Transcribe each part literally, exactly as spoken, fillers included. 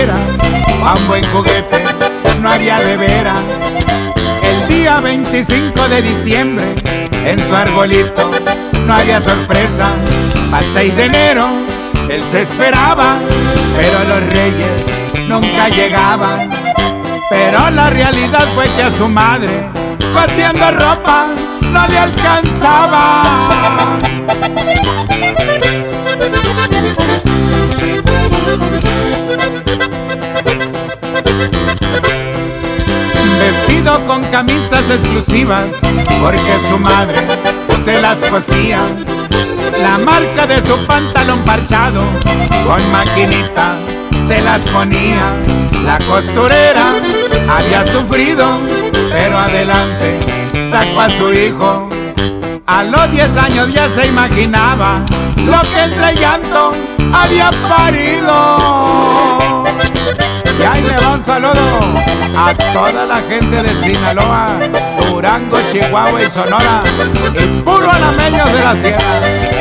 costurera, pa' un buen juguete no había de veras. El día veinticinco de diciembre, en su arbolito no había sorpresa. Al seis de enero él se esperaba, pero los reyes nunca llegaban. Pero la realidad fue que a su madre, cosiendo ropa, no le alcanzaba. Vestido con camisas exclusivas, porque su madre se las cosía. La marca de su pantalón parchado, con maquinita se las ponía. La costurera había sufrido, pero adelante sacó a su hijo. A los diez años ya se imaginaba lo que entre llanto había parido. Y ahí le va un saludo a toda la gente de Sinaloa, Durango, Chihuahua y Sonora, y puro alameños de la sierra.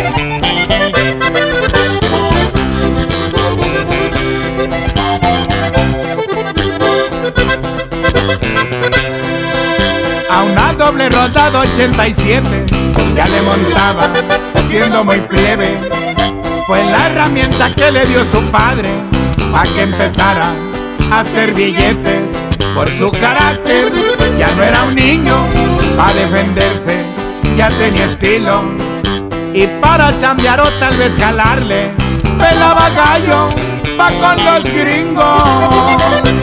A una doble rodada ochenta y siete ya le montaba, siendo muy plebe. Fue la herramienta que le dio su padre pa' que empezara a hacer billetes. Por su carácter ya no era un niño, pa' defenderse ya tenía estilo. Y para chambear o tal vez jalarle, pelaba gallo pa' con los gringos.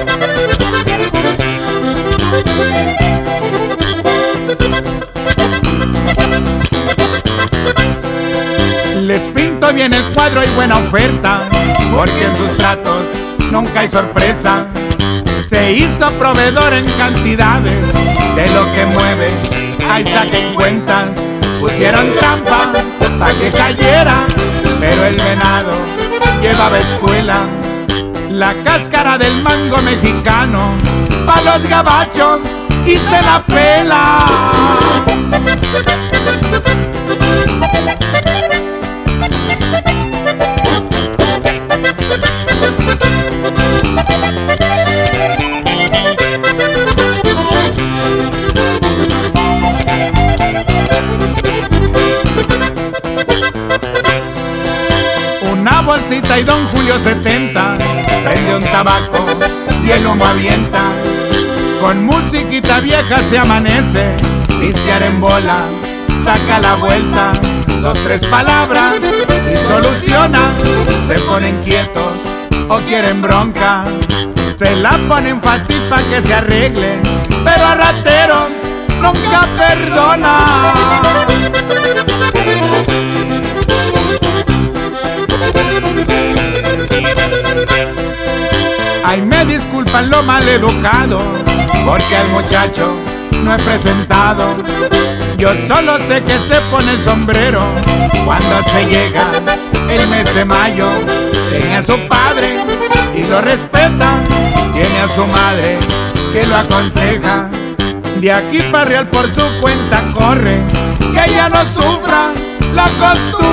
Les pinto bien el cuadro y buena oferta, porque en sus tratos nunca hay sorpresa. Se hizo proveedor en cantidades de lo que mueve, ahí saquen cuentas. Pusieron trampa pa' que cayera, pero el venado llevaba escuela. La cáscara del mango mexicano pa' los gabachos y se la pela. Una bolsita y don Julio setenta prende un tabaco y el humo avienta. Con musiquita vieja se amanece, pistear en bola, saca la vuelta. Dos, tres palabras y soluciona. Se ponen quietos o quieren bronca, se la ponen fácil pa' que se arregle, pero a rateros nunca perdona. Ay, me disculpan lo mal educado, porque al muchacho no he presentado. Yo solo sé que se pone el sombrero cuando se llega el mes de mayo. Tiene a su padre y lo respeta, tiene a su madre que lo aconseja. De aquí para real por su cuenta corre, que ella no sufra la costura.